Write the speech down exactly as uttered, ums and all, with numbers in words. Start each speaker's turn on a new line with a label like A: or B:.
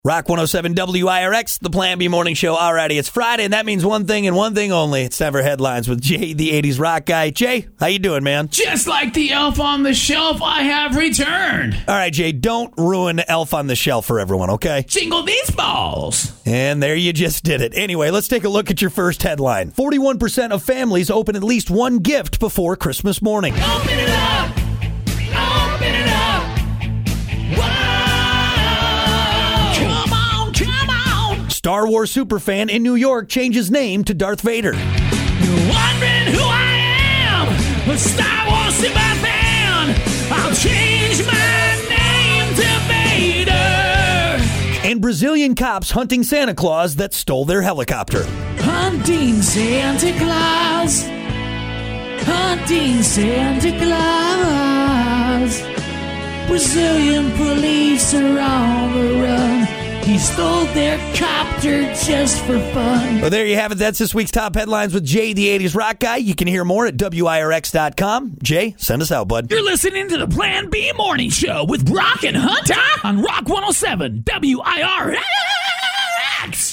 A: Rock one oh seven W I R X, the Plan B Morning Show. Alrighty, it's Friday, and that means one thing and one thing only. It's time for headlines with Jay, the eighties rock guy. Jay, how you doing, man?
B: Just like the elf on the shelf, I have returned.
A: All right, Jay, don't ruin Elf on the Shelf for everyone, okay?
B: Jingle these balls.
A: And there you just did it. Anyway, let's take a look at your first headline. forty-one percent of families open at least one gift before Christmas morning.
B: Open it up. Open it up.
A: Star Wars superfan in New York changes name to Darth Vader.
B: You're wondering who I am? A Star Wars superfan. I'll change my name to Vader.
A: And Brazilian cops hunting Santa Claus that stole their helicopter.
B: Hunting Santa Claus. Hunting Santa Claus. Brazilian police are on the run. He stole their copter just for fun.
A: Well, there you have it. That's this week's top headlines with Jay, the eighties rock guy. You can hear more at W I R X dot com. Jay, send us out, bud.
B: You're listening to the Plan B Morning Show with Brock and Hunter on Rock one oh seven W I R X.